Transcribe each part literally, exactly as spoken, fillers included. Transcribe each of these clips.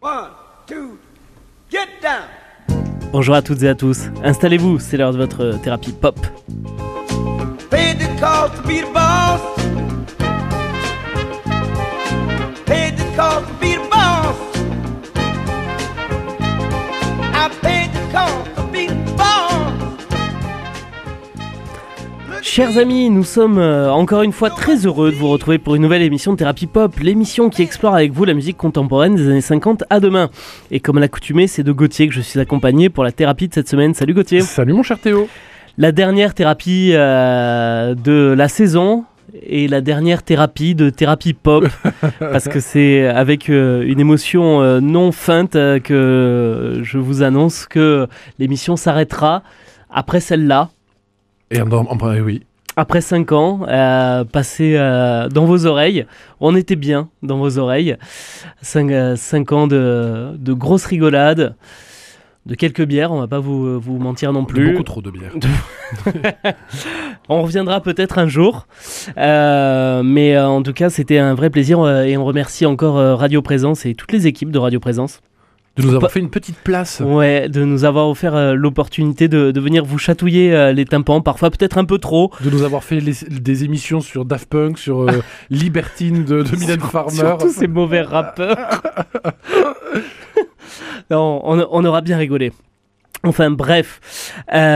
One, two, get down. Bonjour à toutes et à tous, installez-vous, c'est l'heure de votre thérapie pop. Paid the cost to be the boss. Paid the cost to be the boss. I paid the cost to be the boss. Chers amis, nous sommes euh, encore une fois très heureux de vous retrouver pour une nouvelle émission de Thérapie Pop, l'émission qui explore avec vous la musique contemporaine des années cinquante à demain. Et comme à l'accoutumée, c'est de Gauthier que je suis accompagné pour la thérapie de cette semaine. Salut Gauthier. Salut mon cher Théo. La dernière thérapie euh, de la saison et la dernière thérapie de Thérapie Pop, parce que c'est avec euh, une émotion euh, non feinte euh, que je vous annonce que l'émission s'arrêtera après celle-là. Et en, en, en, oui. Après cinq ans, euh, passés euh, dans vos oreilles, on était bien dans vos oreilles. cinq ans de, de grosses rigolades, de quelques bières, on va pas vous, vous mentir non plus. De beaucoup trop de bières. On reviendra peut-être un jour, euh, mais euh, en tout cas c'était un vrai plaisir euh, et on remercie encore euh, Radio Présence et toutes les équipes de Radio Présence. De nous avoir fait une petite place. Ouais, de nous avoir offert euh, l'opportunité de, de venir vous chatouiller euh, les tympans, parfois peut-être un peu trop. De nous avoir fait les, des émissions sur Daft Punk, sur euh, Libertine de, de Mylène Farmer. Sur tous ces mauvais rappeurs. Non, on, on aura bien rigolé. Enfin bref,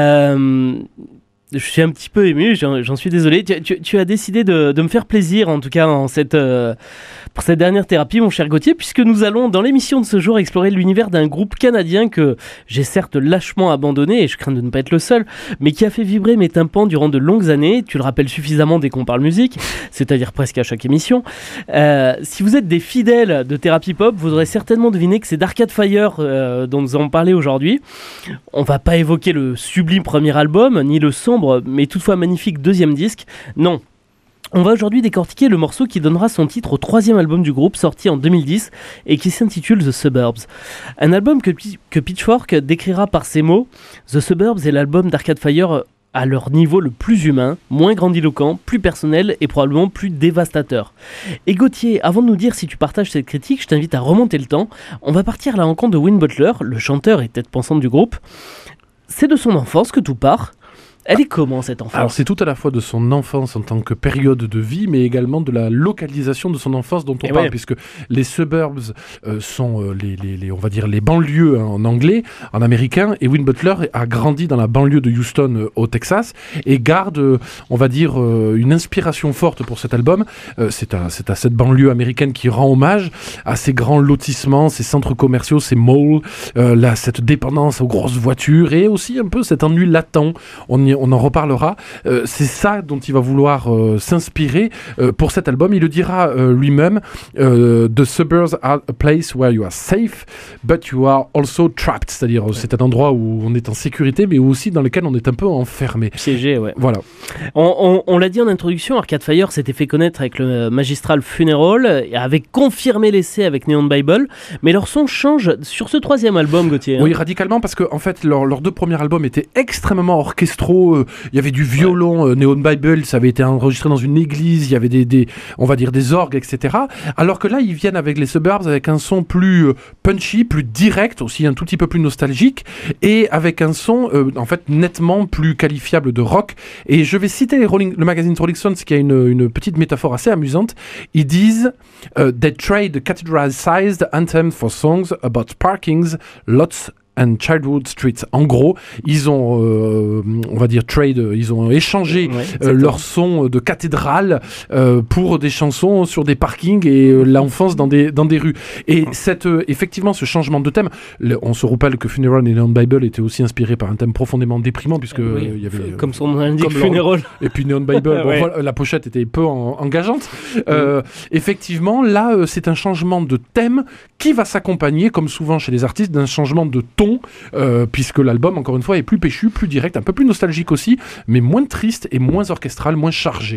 euh, je suis un petit peu ému, j'en, j'en suis désolé. Tu, tu, tu as décidé de, de me faire plaisir, en tout cas en cette, euh, pour cette dernière thérapie, mon cher Gauthier, puisque nous allons, dans l'émission de ce jour, explorer l'univers d'un groupe canadien que j'ai certes lâchement abandonné, et je crains de ne pas être le seul, mais qui a fait vibrer mes tympans durant de longues années. Tu le rappelles suffisamment dès qu'on parle musique, c'est-à-dire presque à chaque émission. Euh, si vous êtes des fidèles de Thérapie Pop, vous aurez certainement deviné que c'est d'Arcade Fire euh, dont nous allons parler aujourd'hui. On va pas évoquer le sublime premier album, ni le sombre mais toutefois magnifique deuxième disque. Non. On va aujourd'hui décortiquer le morceau qui donnera son titre au troisième album du groupe sorti en deux mille dix et qui s'intitule The Suburbs. Un album que, que Pitchfork décrira par ces mots. The Suburbs est l'album d'Arcade Fire à leur niveau le plus humain, moins grandiloquent, plus personnel et probablement plus dévastateur. Et Gauthier, avant de nous dire si tu partages cette critique, je t'invite à remonter le temps. On va partir à la rencontre de Win Butler, le chanteur et tête pensante du groupe. C'est de son enfance que tout part. Elle est comment cette enfance ? Alors c'est tout à la fois de son enfance en tant que période de vie, mais également de la localisation de son enfance dont on Et parle, ouais. puisque les suburbs euh, sont euh, les, les, les, on va dire les banlieues hein, en anglais, en américain, et Win Butler a grandi dans la banlieue de Houston euh, au Texas et garde, euh, on va dire, euh, une inspiration forte pour cet album. Euh, c'est, à, c'est à cette banlieue américaine qui rend hommage à ces grands lotissements, ces centres commerciaux, ces malls, euh, là, cette dépendance aux grosses voitures et aussi un peu cet ennui latent. On y On en reparlera. Euh, c'est ça dont il va vouloir euh, s'inspirer euh, pour cet album. Il le dira euh, lui-même. Euh, The suburbs are a place where you are safe, but you are also trapped. C'est-à-dire, ouais. C'est un endroit où on est en sécurité, mais aussi dans lequel on est un peu enfermé. Piégé, ouais. Voilà. On, on, on l'a dit en introduction, Arcade Fire s'était fait connaître avec le magistral Funeral et avait confirmé l'essai avec Neon Bible, mais leur son change sur ce troisième album, Gauthier. Hein. Oui, radicalement, parce que en fait, leurs leur deux premiers albums étaient extrêmement orchestraux. Euh, il y avait du violon, ouais. euh, Neon Bible, ça avait été enregistré dans une église, il y avait des, des, on va dire des orgues, et cetera. Alors que là, ils viennent avec les Suburbs avec un son plus euh, punchy, plus direct, aussi un tout petit peu plus nostalgique, et avec un son, euh, en fait, nettement plus qualifiable de rock. Et je vais citer les Rolling, le magazine Rolling Stones, qui a une, une petite métaphore assez amusante. Ils disent uh, « They trade cathedral-sized anthem for songs about parkings, lots and Childhood Streets. En gros, ils ont, euh, on va dire trade, ils ont échangé ouais, euh, leur son de cathédrale euh, pour des chansons sur des parkings et euh, l'enfance dans des dans des rues. Et cette, euh, effectivement, ce changement de thème, le, on se rappelle que Funeral et Neon Bible étaient aussi inspirés par un thème profondément déprimant puisque oui, euh, il y avait euh, comme son nom l'indique, comme Funeral. Et puis Neon Bible, bon, ouais. voilà, la pochette était peu en, engageante. Euh, mmh. Effectivement, là, euh, c'est un changement de thème qui va s'accompagner, comme souvent chez les artistes, d'un changement de ton, euh, puisque l'album, encore une fois, est plus péchu, plus direct, un peu plus nostalgique aussi, mais moins triste et moins orchestral, moins chargé.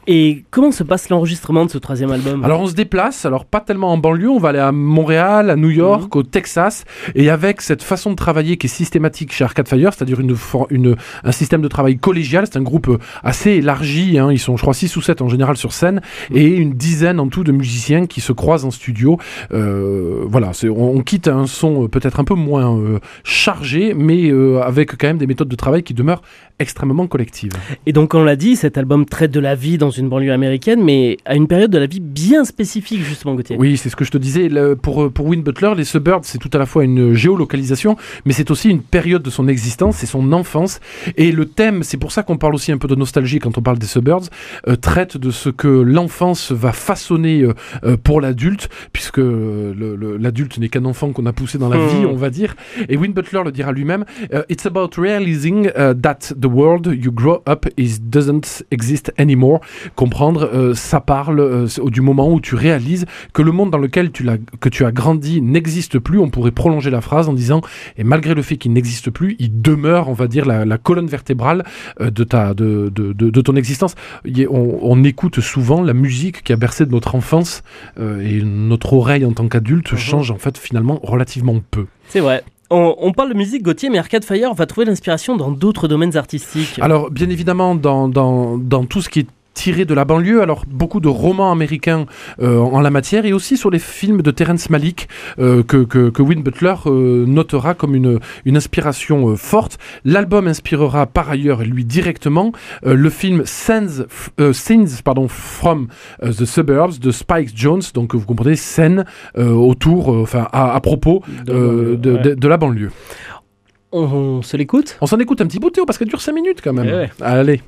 Et comment se passe l'enregistrement de ce troisième album ? Alors on se déplace, alors pas tellement en banlieue, on va aller à Montréal, à New York, mmh. au Texas, et avec cette façon de travailler qui est systématique chez Arcade Fire, c'est-à-dire une, une, un système de travail collégial, c'est un groupe assez élargi, hein, ils sont je crois six ou sept en général sur scène, mmh. et une dizaine en tout de musiciens qui se croisent en studio. Euh, voilà, c'est, on, on quitte un son peut-être un peu moins euh, chargé, mais euh, avec quand même des méthodes de travail qui demeurent extrêmement collectives. Et donc on l'a dit, cet album traite de la vie dans une banlieue américaine, mais à une période de la vie bien spécifique justement, Gauthier. Oui, c'est ce que je te disais, le, pour, pour Win Butler, les suburbs, c'est tout à la fois une géolocalisation, mais c'est aussi une période de son existence, c'est son enfance, et le thème, c'est pour ça qu'on parle aussi un peu de nostalgie quand on parle des suburbs, euh, traite de ce que l'enfance va façonner euh, euh, pour l'adulte, puisque euh, le, le, l'adulte n'est qu'un enfant qu'on a poussé dans la mmh. vie, on va dire, et Win Butler le dira lui-même, uh, it's about realizing uh, that the world you grow up is doesn't exist anymore. Comprendre, euh, ça parle euh, du moment où tu réalises que le monde dans lequel tu, l'as, que tu as grandi n'existe plus. On pourrait prolonger la phrase en disant, et malgré le fait qu'il n'existe plus, il demeure, on va dire, la, la colonne vertébrale euh, de, ta, de, de, de, de ton existence. On, on écoute souvent la musique qui a bercé de notre enfance euh, et notre oreille en tant qu'adulte mmh. change en fait finalement relativement peu. C'est vrai. On, on parle de musique, Gauthier, mais Arcade Fire va trouver l'inspiration dans d'autres domaines artistiques. Alors, bien évidemment, dans, dans, dans tout ce qui est tiré de la banlieue, alors beaucoup de romans américains euh, en la matière, et aussi sur les films de Terrence Malick euh, que, que, que Win Butler euh, notera comme une, une inspiration euh, forte. L'album inspirera par ailleurs lui directement euh, le film Scenes, euh, Scenes pardon, from uh, the Suburbs de Spike Jonze, donc vous comprenez, scènes euh, autour, euh, enfin à, à propos euh, de, ouais. de, de la banlieue. On, on se l'écoute ? On s'en écoute un petit bout, Théo, parce qu'elle dure cinq minutes quand même. Ouais, ouais. Allez.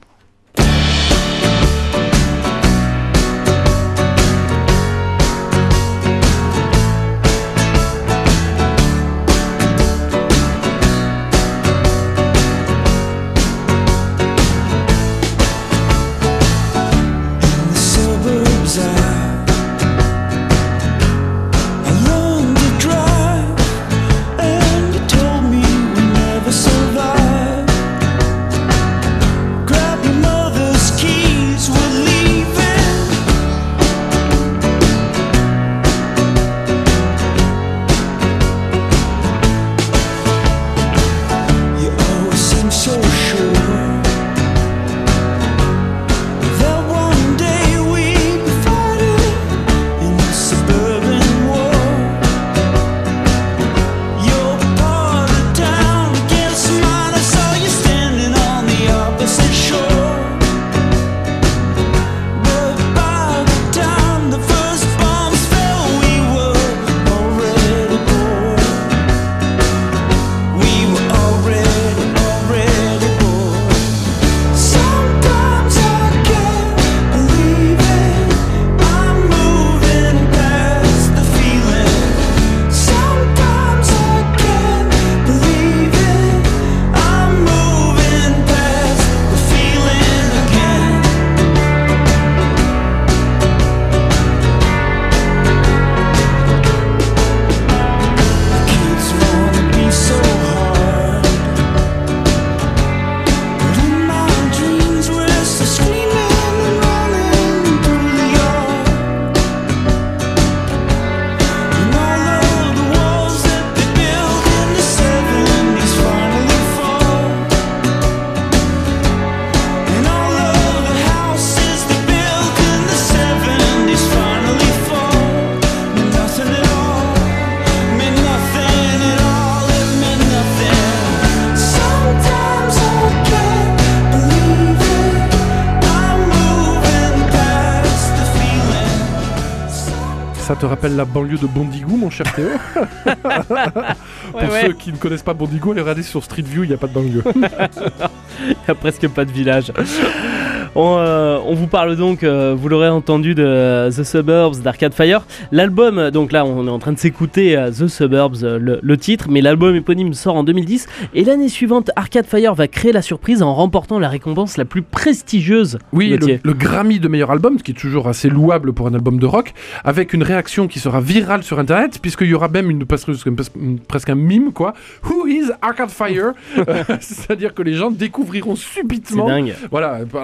Ça te rappelle la banlieue de Bondigou, mon cher Théo? Pour ouais, ceux ouais. qui ne connaissent pas Bondigou, allez regarder sur Street View, il n'y a pas de banlieue. Il n'y a presque pas de village. On, euh, on vous parle donc, euh, vous l'aurez entendu, de euh, The Suburbs d'Arcade Fire. L'album, donc là on est en train de s'écouter euh, The Suburbs, euh, le, le titre, mais l'album éponyme sort en deux mille dix. Et l'année suivante, Arcade Fire va créer la surprise en remportant la récompense la plus prestigieuse. Oui, le, le Grammy de meilleur album, ce qui est toujours assez louable pour un album de rock, avec une réaction qui sera virale sur Internet, puisqu'il y aura même une, presque, presque un mime, quoi. Who is Arcade Fire? euh, C'est-à-dire que les gens découvriront subitement. C'est dingue. Voilà, alors que c'est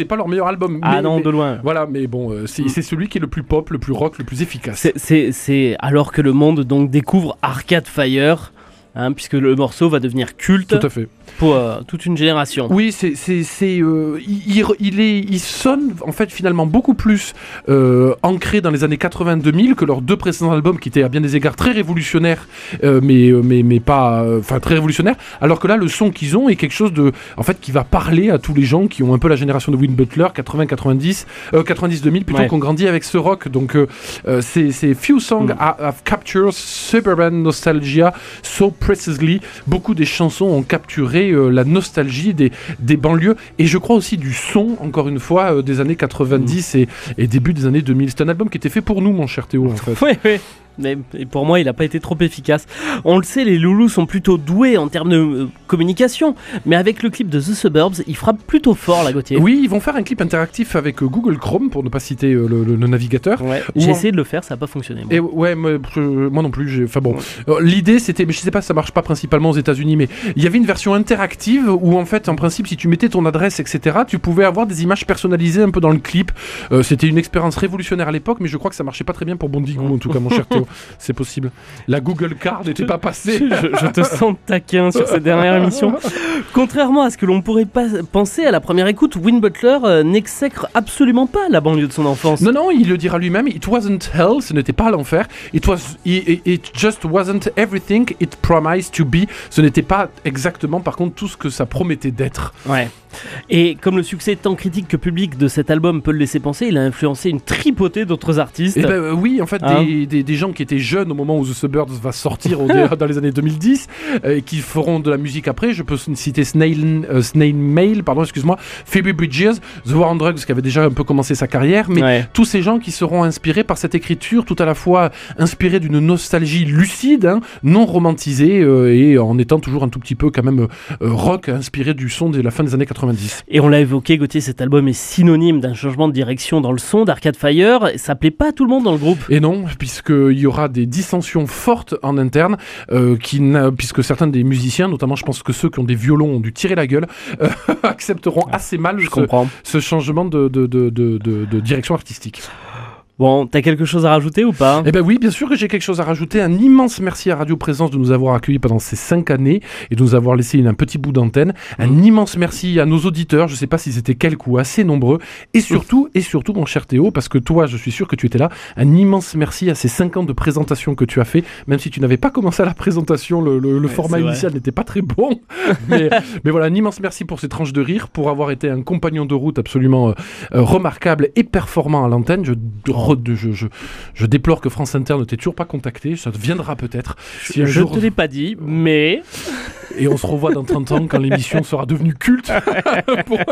pas leur meilleur album. Ah mais, non, mais, de loin. Voilà, mais bon, euh, c'est, c'est celui qui est le plus pop, le plus rock, le plus efficace. C'est, c'est, c'est alors que le monde donc découvre Arcade Fire, hein, puisque le morceau va devenir culte Tout à fait. pour euh, toute une génération. Oui, c'est, c'est, c'est, euh, il, il, est, il sonne en fait finalement beaucoup plus euh, ancré dans les années quatre-vingt-deux mille que leurs deux précédents albums qui étaient à bien des égards très révolutionnaires, euh, mais, mais, mais pas, enfin euh, très révolutionnaires. Alors que là, le son qu'ils ont est quelque chose de, en fait, qui va parler à tous les gens qui ont un peu la génération de Win Butler, quatre-vingts quatre-vingt-dix, euh, quatre-vingt-dix deux mille plutôt, ouais. Qu'on grandit avec ce rock. Donc euh, euh, c'est, c'est few songs mm. have captured suburban nostalgia so precisely. Beaucoup des chansons ont capturé la nostalgie des, des banlieues et je crois aussi du son, encore une fois, euh, des années quatre-vingt-dix mmh. et, et début des années deux mille. C'est un album qui était fait pour nous, mon cher Théo, en fait. Oui, oui. Mais pour moi, il n'a pas été trop efficace. On le sait, les loulous sont plutôt doués en termes de euh, communication, mais avec le clip de The Suburbs, ils frappent plutôt fort, là, Gauthier. Oui, ils vont faire un clip interactif avec euh, Google Chrome, pour ne pas citer euh, le, le, le navigateur. Ouais, j'ai en... essayé de le faire, ça n'a pas fonctionné. Moi. Et ouais, moi, je, moi non plus. Enfin bon, ouais. euh, l'idée c'était, mais je sais pas, ça marche pas principalement aux États-Unis, mais il y avait une version interactive où en fait, en principe, si tu mettais ton adresse, et cetera, tu pouvais avoir des images personnalisées un peu dans le clip. Euh, c'était une expérience révolutionnaire à l'époque, mais je crois que ça marchait pas très bien pour Bondigou, en tout cas, mon cher Théo. C'est possible. La Google Card n'était pas passée. Je, je te sens taquin sur cette dernière émission. Contrairement à ce que l'on pourrait pas penser à la première écoute, Win Butler euh, n'exècre absolument pas la banlieue de son enfance. Non, non, il le dira lui-même. It wasn't hell, ce n'était pas l'enfer. It was, it, it just wasn't everything it promised to be. Ce n'était pas exactement, par contre, tout ce que ça promettait d'être. Ouais. Et comme le succès tant critique que public de cet album peut le laisser penser, il a influencé une tripotée d'autres artistes. Et ben euh, oui, en fait, hein des, des, des gens qui étaient jeunes au moment où The Suburbs va sortir au, dans les années deux mille dix, euh, et qui feront de la musique après. Je peux citer Snail, euh, Snail Mail, pardon, excuse-moi, Phoebe Bridgers, The War on Drugs, qui avait déjà un peu commencé sa carrière, mais ouais. Tous ces gens qui seront inspirés par cette écriture, tout à la fois inspirés d'une nostalgie lucide, hein, non romantisée, euh, et en étant toujours un tout petit peu quand même euh, rock, inspiré du son de la fin des années quatre-vingt-dix. Et on l'a évoqué, Gauthier, cet album est synonyme d'un changement de direction dans le son d'Arcade Fire. Ça plaît pas à tout le monde dans le groupe. Et non, puisqu'il y aura des dissensions fortes en interne, euh, qui puisque certains des musiciens, notamment je pense que ceux qui ont des violons ont dû tirer la gueule, euh, accepteront assez mal je ce, comprends. ce changement de, de, de, de, de, de direction artistique. Bon, t'as quelque chose à rajouter ou pas ? Eh ben oui, bien sûr que j'ai quelque chose à rajouter. Un immense merci à Radio Présence de nous avoir accueillis pendant ces cinq années et de nous avoir laissé une, un petit bout d'antenne. Un mmh. immense merci à nos auditeurs. Je sais pas si c'était quelques ou assez nombreux. Et surtout, et surtout, mon cher Théo, parce que toi, je suis sûr que tu étais là. Un immense merci à ces cinq ans de présentation que tu as fait, même si tu n'avais pas commencé à la présentation. Le, le, le ouais, format initial n'était pas très bon. mais, mais voilà, un immense merci pour ces tranches de rire, pour avoir été un compagnon de route absolument euh, euh, remarquable et performant à l'antenne. Je De, je, je, je déplore que France Inter ne t'ait toujours pas contacté. Ça viendra peut-être. Si je ne jour... te l'ai pas dit, mais... Et on se revoit dans trente ans quand l'émission sera devenue culte. Pour...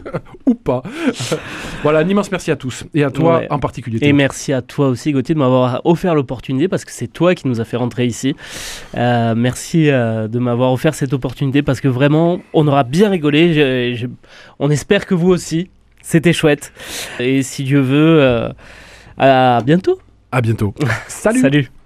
Ou pas. Voilà, un immense merci à tous. Et à toi ouais. en particulier. Et merci à toi aussi, Gauthier, de m'avoir offert l'opportunité, parce que c'est toi qui nous a fait rentrer ici. Euh, merci euh, de m'avoir offert cette opportunité, parce que vraiment, on aura bien rigolé. Je, je... On espère que vous aussi. C'était chouette. Et si Dieu veut... Euh... À bientôt. À bientôt. Salut. Salut.